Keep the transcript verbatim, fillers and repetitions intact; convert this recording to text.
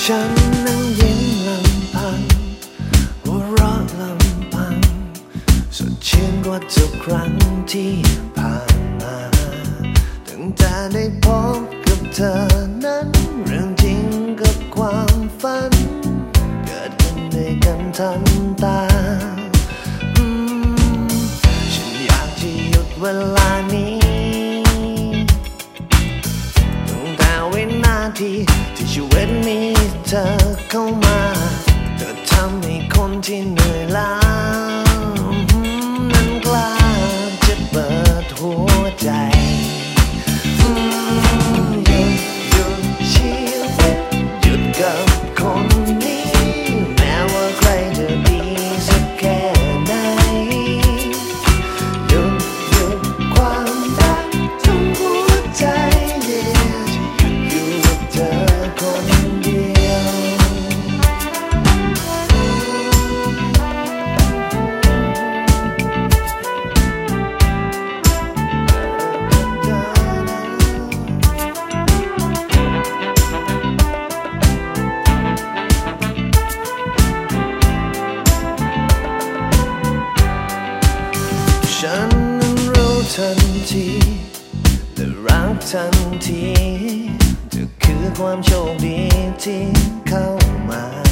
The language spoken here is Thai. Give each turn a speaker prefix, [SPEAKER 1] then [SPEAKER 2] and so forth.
[SPEAKER 1] ฉันนั่งยิ้มลำพังหัวเราะลำพังสดชื่นกว่าทุกครั้งที่ผ่านมาตั้งแต่ได้พบกับเธอนั้นเรื่องจริงกับความฝันเกิดขึ้นด้วยกันทันตาอืมฉันอยากจะหยุดเวลานี้ตั้งแต่วินาทีที่ชีวิตมีเธอเข้ามาเธอทำให้คนที่เหนื่อยล้านั้นกล้าจะเปิดหัวใจหยุดหยุดชีวิตหยุดกับคนนี้แม้ว่าใครจะดีสักแค่ไหนหยุดหยุดความรักทั้งหัวใจจะหยุดอยู่กับเธอคนเดียวฉันนั้นรู้ทันทีและรักทันทีเธอคือความโชคดีที่เข้ามา